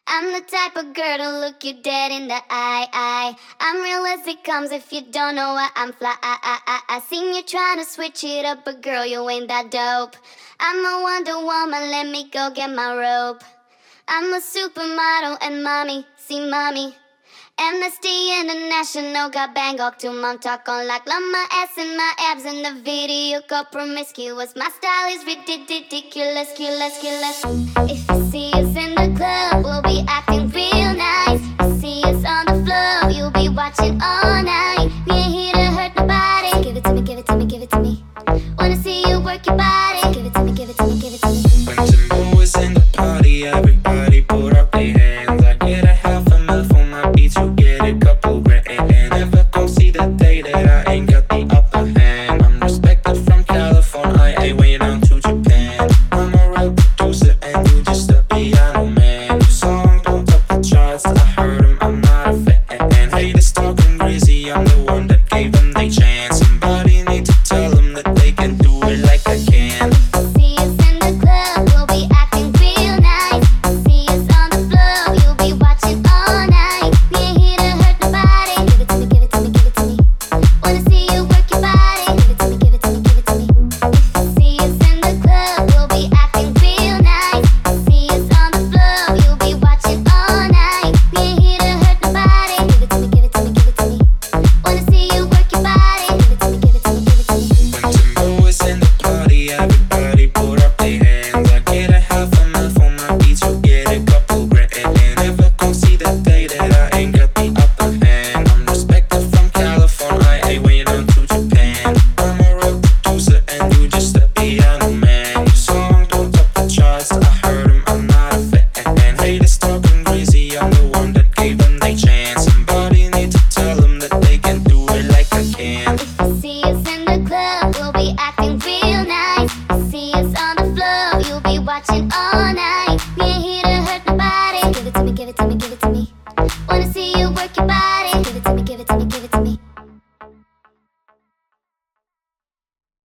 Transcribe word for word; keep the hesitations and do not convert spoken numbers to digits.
I'm the type of girl to look you dead in the eye, eye. I'm real as it comes if you don't know why I'm fly. I, I, I, I seen you trying to switch it up, but girl, you ain't that dope. I'm a Wonder Woman, let me go get my rope. I'm a supermodel and mommy, see mommy. Amnesty International got Bangkok to Montauk on like love my ass and my abs in the video go promiscuous. My style is ridiculous, ridiculous, ridiculous. If you see